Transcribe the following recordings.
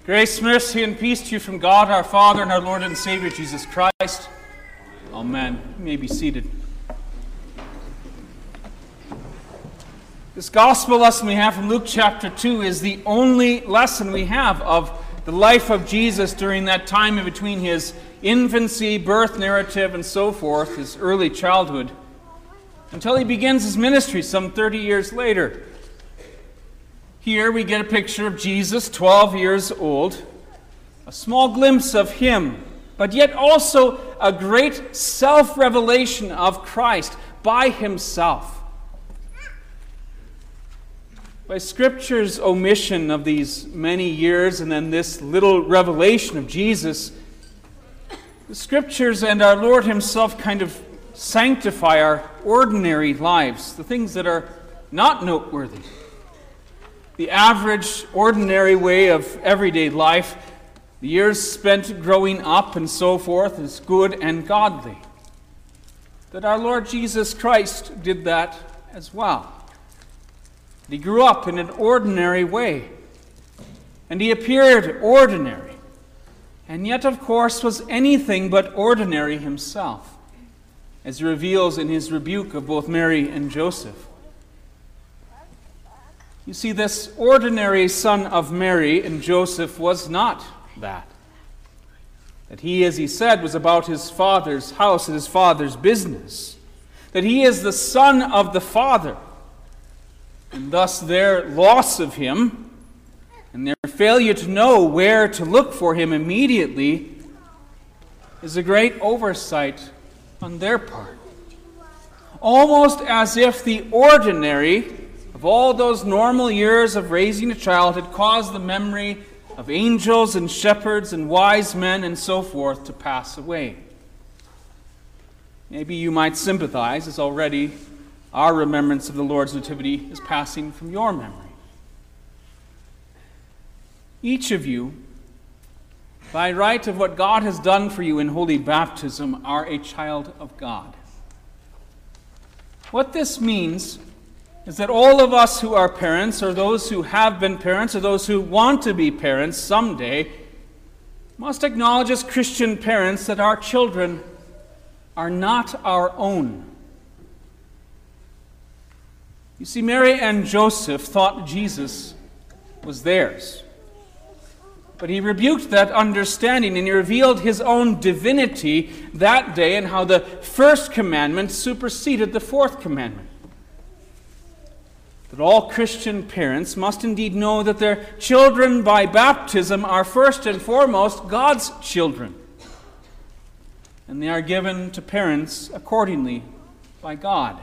Grace, mercy, and peace to you from God our Father and our Lord and Savior Jesus Christ. Amen. You may be seated. This gospel lesson we have from Luke chapter 2 is the only lesson we have of the life of Jesus during that time in between his infancy, birth narrative, and so forth, his early childhood, until he begins his ministry some 30 years later. Here we get a picture of Jesus, 12 years old, a small glimpse of him, but yet also a great self-revelation of Christ by himself. By Scripture's omission of these many years and then this little revelation of Jesus, the Scriptures and our Lord himself kind of sanctify our ordinary lives, the things that are not noteworthy. The average, ordinary way of everyday life, the years spent growing up and so forth, is good and godly. That our Lord Jesus Christ did that as well. He grew up in an ordinary way, and he appeared ordinary, and yet, of course, was anything but ordinary himself, as he reveals in his rebuke of both Mary and Joseph. You see, this ordinary son of Mary and Joseph was not that. That he, as he said, was about his father's house and his father's business. That he is the son of the Father. And thus their loss of him and their failure to know where to look for him immediately is a great oversight on their part. Almost as if the ordinary of all those normal years of raising a child had caused the memory of angels and shepherds and wise men and so forth to pass away. Maybe you might sympathize, as already our remembrance of the Lord's Nativity is passing from your memory. Each of you, by right of what God has done for you in holy baptism, are a child of God. What this means is that all of us who are parents, or those who have been parents, or those who want to be parents someday, must acknowledge as Christian parents that our children are not our own. You see, Mary and Joseph thought Jesus was theirs. But he rebuked that understanding, and he revealed his own divinity that day and how the first commandment superseded the fourth commandment. That all Christian parents must indeed know that their children by baptism are first and foremost God's children. And they are given to parents accordingly by God.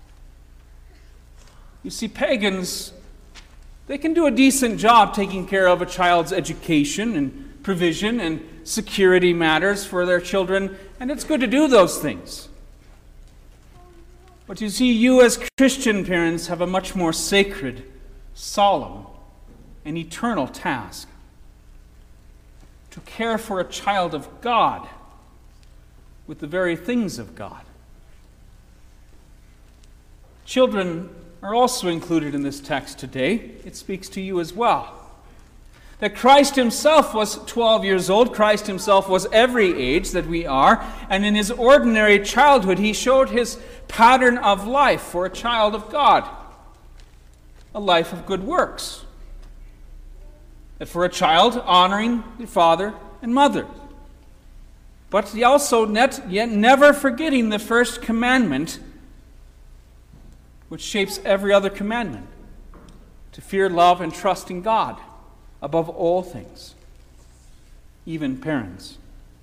You see, pagans, they can do a decent job taking care of a child's education and provision and security matters for their children, and it's good to do those things. But you see, you as Christian parents have a much more sacred, solemn, and eternal task: to care for a child of God with the very things of God. Children are also included in this text today. It speaks to you as well. That Christ himself was 12 years old. Christ himself was every age that we are. And in his ordinary childhood, he showed his pattern of life for a child of God. A life of good works. That for a child, honoring the father and mother. But he also yet never forgetting the first commandment, which shapes every other commandment: to fear, love, and trust in God above all things, even parents.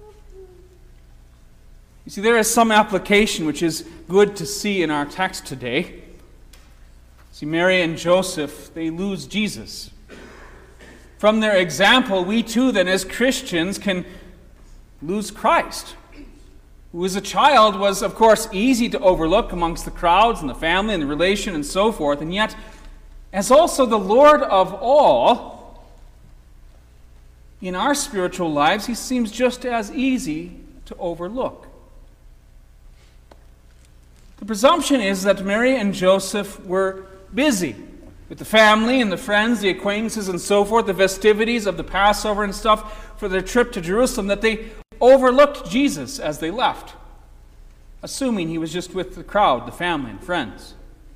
You see, there is some application which is good to see in our text today. See, Mary and Joseph, they lose Jesus. From their example, we too then as Christians can lose Christ, who as a child was, of course, easy to overlook amongst the crowds and the family and the relation and so forth, and yet, as also the Lord of all, in our spiritual lives, he seems just as easy to overlook. The presumption is that Mary and Joseph were busy with the family and the friends, the acquaintances and so forth, the festivities of the Passover and stuff for their trip to Jerusalem, that they overlooked Jesus as they left, assuming he was just with the crowd, the family and friends.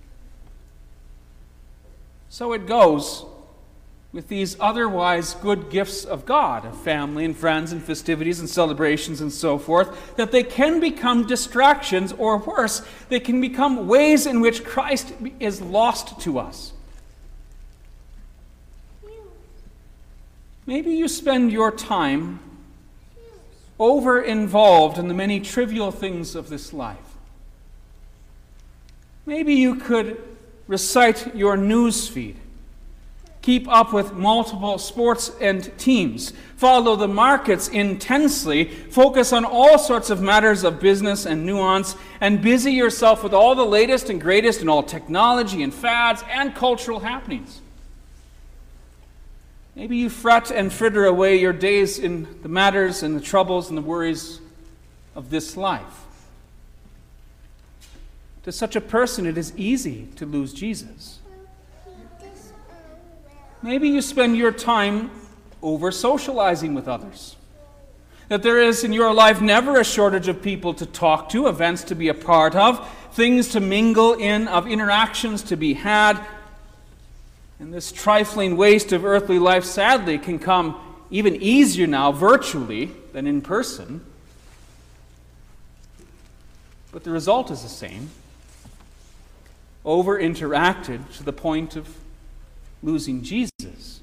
So it goes with these otherwise good gifts of God, of family and friends and festivities and celebrations and so forth, that they can become distractions, or worse, they can become ways in which Christ is lost to us. Maybe you spend your time over-involved in the many trivial things of this life. Maybe you could recite your news feed, keep up with multiple sports and teams, follow the markets intensely, focus on all sorts of matters of business and nuance, and busy yourself with all the latest and greatest in all technology and fads and cultural happenings. Maybe you fret and fritter away your days in the matters and the troubles and the worries of this life. To such a person, it is easy to lose Jesus. Maybe you spend your time over-socializing with others. That there is in your life never a shortage of people to talk to, events to be a part of, things to mingle in, of interactions to be had. And this trifling waste of earthly life, sadly, can come even easier now virtually than in person. But the result is the same. Over-interacted to the point of losing Jesus.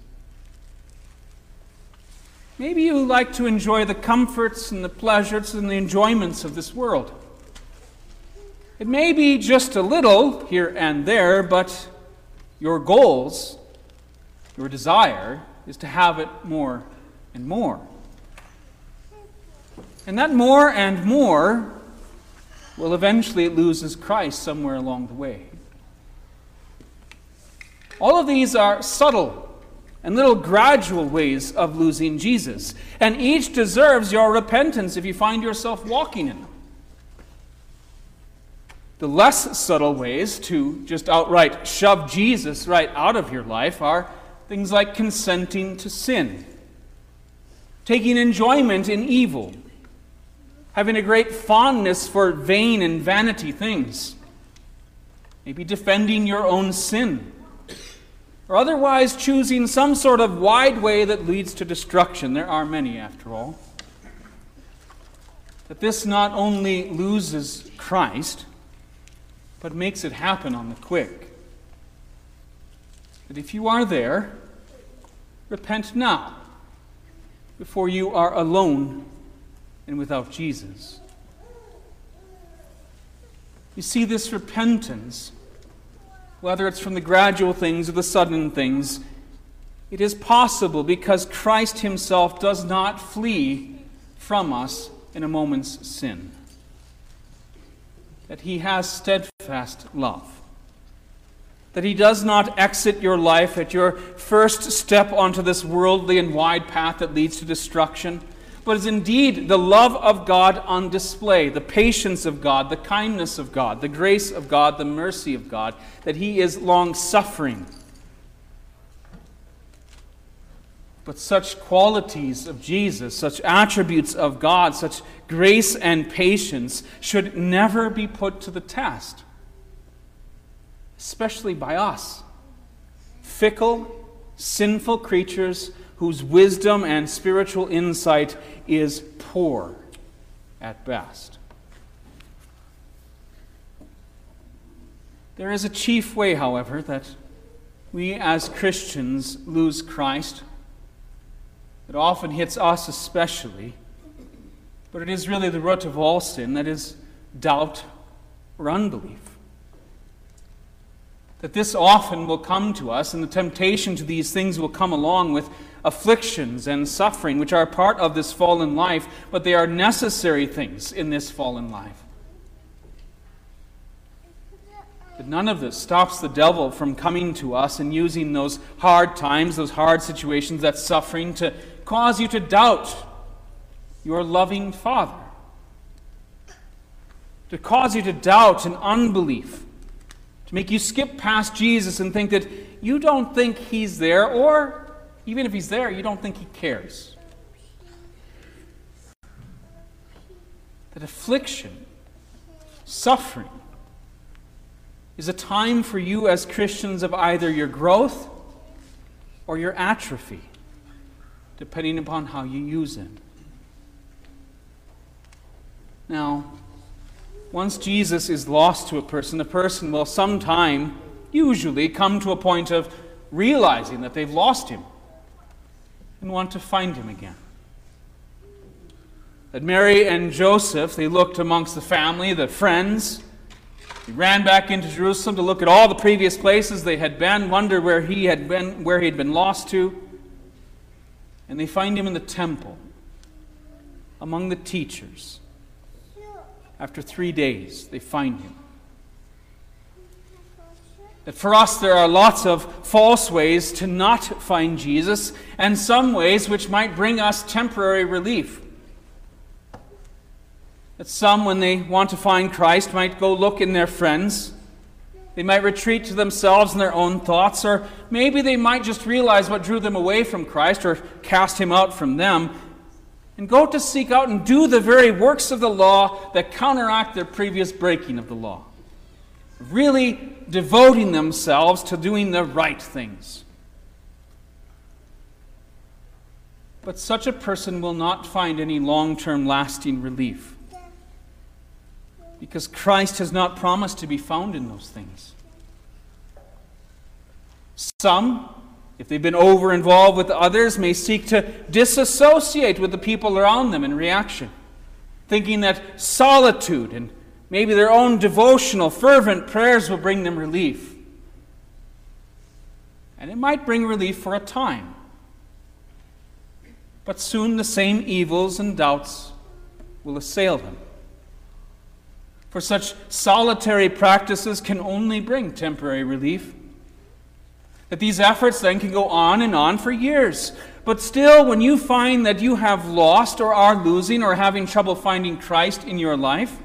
Maybe you like to enjoy the comforts and the pleasures and the enjoyments of this world. It may be just a little here and there, but your goals, your desire, is to have it more and more. And that more and more will eventually loses Christ somewhere along the way. All of these are subtle and little gradual ways of losing Jesus, and each deserves your repentance if you find yourself walking in them. The less subtle ways to just outright shove Jesus right out of your life are things like consenting to sin, taking enjoyment in evil, having a great fondness for vain and vanity things, maybe defending your own sin, or otherwise choosing some sort of wide way that leads to destruction. There are many, after all. That this not only loses Christ, but makes it happen on the quick. That if you are there, repent now, before you are alone and without Jesus. You see, this repentance, whether it's from the gradual things or the sudden things, it is possible because Christ himself does not flee from us in a moment's sin. That he has steadfast love. That he does not exit your life at your first step onto this worldly and wide path that leads to destruction, but is indeed the love of God on display, the patience of God, the kindness of God, the grace of God, the mercy of God, that he is long-suffering. But such qualities of Jesus, such attributes of God, such grace and patience should never be put to the test, especially by us, fickle, sinful creatures whose wisdom and spiritual insight is poor at best. There is a chief way, however, that we as Christians lose Christ. It often hits us especially, but it is really the root of all sin, that is doubt or unbelief. That this often will come to us, and the temptation to these things will come along with afflictions and suffering, which are part of this fallen life, but they are necessary things in this fallen life. But none of this stops the devil from coming to us and using those hard times, those hard situations, that suffering, to cause you to doubt your loving Father, to cause you to doubt in unbelief to make you skip past Jesus and think that you don't think he's there, or even if he's there, you don't think he cares. That affliction, suffering, is a time for you as Christians of either your growth or your atrophy, depending upon how you use it. Now, once Jesus is lost to a person, the person will sometime, usually, come to a point of realizing that they've lost him and want to find him again. That Mary and Joseph, they looked amongst the family, the friends. They ran back into Jerusalem to look at all the previous places they had been, wonder where he had been lost to. And they find him in the temple, among the teachers. After 3 days, they find him. That for us there are lots of false ways to not find Jesus, and some ways which might bring us temporary relief. That some, when they want to find Christ, might go look in their friends. They might retreat to themselves and their own thoughts, or maybe they might just realize what drew them away from Christ or cast him out from them, and go to seek out and do the very works of the law that counteract their previous breaking of the law. Really devoting themselves to doing the right things. But such a person will not find any long-term lasting relief, because Christ has not promised to be found in those things. Some, if they've been over-involved with others, may seek to disassociate with the people around them in reaction, thinking that solitude and maybe their own devotional, fervent prayers will bring them relief. And it might bring relief for a time. But soon the same evils and doubts will assail them. For such solitary practices can only bring temporary relief. That these efforts then can go on and on for years. But still, when you find that you have lost or are losing or having trouble finding Christ in your life,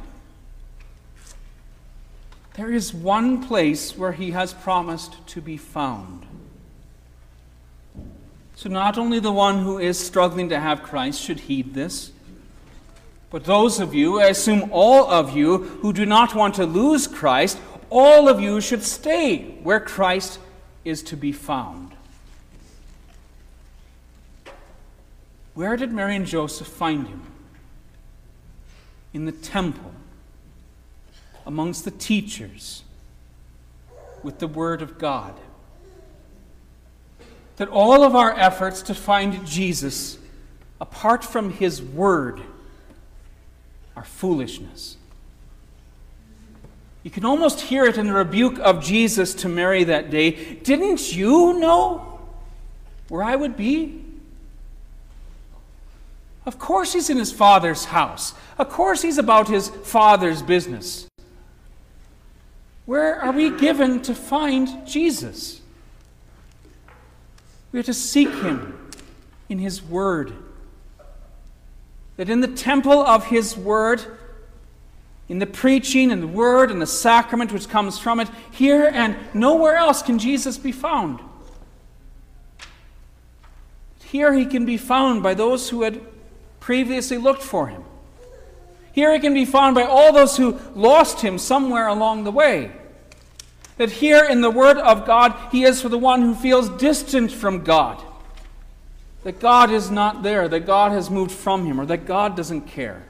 there is one place where he has promised to be found. So not only the one who is struggling to have Christ should heed this, but those of you, I assume all of you, who do not want to lose Christ, all of you should stay where Christ is to be found. Where did Mary and Joseph find him? In the temple, amongst the teachers, with the Word of God. That all of our efforts to find Jesus, apart from his Word, are foolishness. You can almost hear it in the rebuke of Jesus to Mary that day. Didn't you know where I would be? Of course he's in his Father's house. Of course he's about his Father's business. Where are we given to find Jesus? We are to seek him in his Word. That in the temple of his Word, in the preaching and the Word and the sacrament which comes from it, here and nowhere else can Jesus be found. Here he can be found by those who had previously looked for him. Here he can be found by all those who lost him somewhere along the way. That here in the Word of God, he is for the one who feels distant from God. That God is not there, that God has moved from him, or that God doesn't care.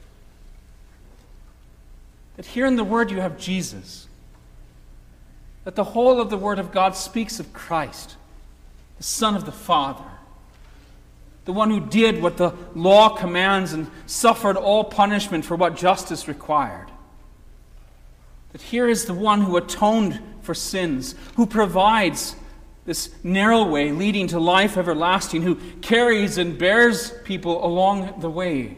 That here in the Word you have Jesus. That the whole of the Word of God speaks of Christ, the Son of the Father. The one who did what the law commands and suffered all punishment for what justice required. That here is the one who atoned for sins, who provides this narrow way leading to life everlasting, who carries and bears people along the way.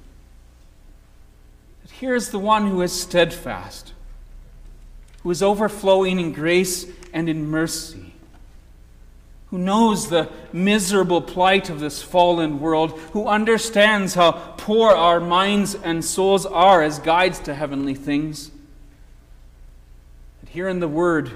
That here is the one who is steadfast, who is overflowing in grace and in mercy, who knows the miserable plight of this fallen world, who understands how poor our minds and souls are as guides to heavenly things. But here in the Word,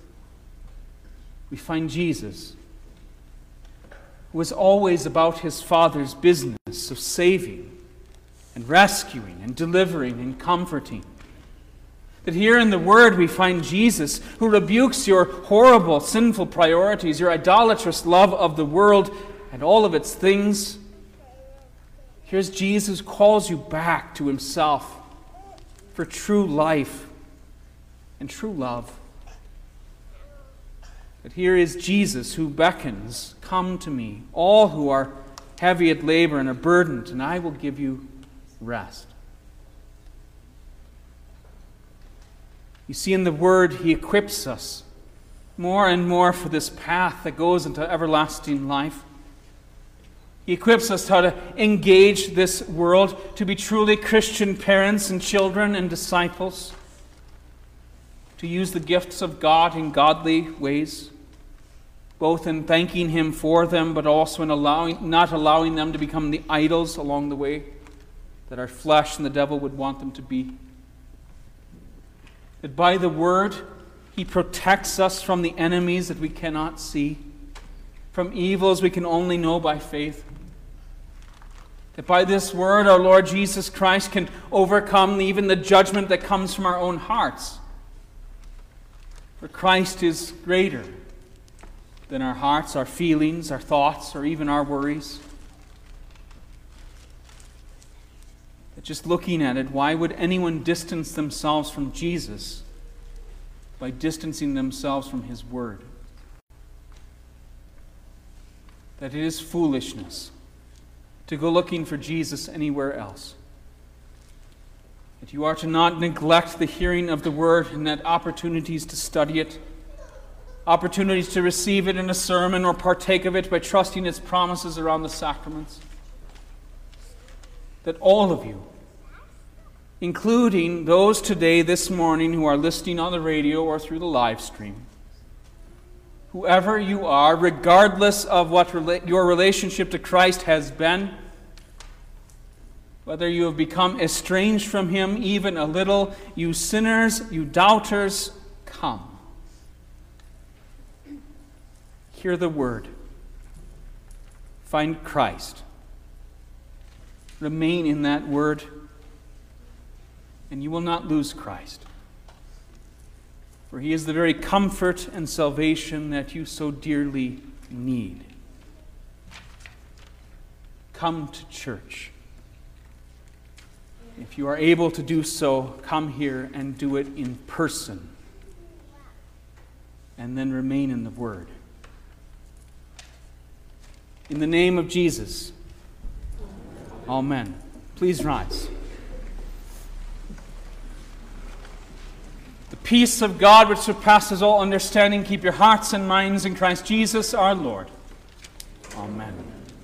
we find Jesus, who was always about his Father's business of saving and rescuing and delivering and comforting. That here in the Word we find Jesus, who rebukes your horrible, sinful priorities, your idolatrous love of the world and all of its things. Here's Jesus who calls you back to himself for true life and true love. But here is Jesus who beckons, "Come to me, all who are heavy at labor and are burdened, and I will give you rest." You see, in the Word, he equips us more and more for this path that goes into everlasting life. He equips us how to engage this world, to be truly Christian parents and children and disciples, to use the gifts of God in godly ways, both in thanking him for them, but also in not allowing them to become the idols along the way that our flesh and the devil would want them to be. That by the Word, he protects us from the enemies that we cannot see, from evils we can only know by faith. That by this Word, our Lord Jesus Christ can overcome even the judgment that comes from our own hearts. For Christ is greater than our hearts, our feelings, our thoughts, or even our worries. That just looking at it, why would anyone distance themselves from Jesus by distancing themselves from his Word? That it is foolishness to go looking for Jesus anywhere else. That you are to not neglect the hearing of the Word and that opportunities to study it, opportunities to receive it in a sermon or partake of it by trusting its promises around the sacraments. That all of you, including those today, this morning, who are listening on the radio or through the live stream, whoever you are, regardless of what your relationship to Christ has been, whether you have become estranged from him even a little, you sinners, you doubters, come. Hear the Word. Find Christ. Remain in that Word, and you will not lose Christ. For he is the very comfort and salvation that you so dearly need. Come to church. If you are able to do so, come here and do it in person. And then remain in the Word. In the name of Jesus. Amen. Please rise. The peace of God which surpasses all understanding, keep your hearts and minds in Christ Jesus our Lord. Amen.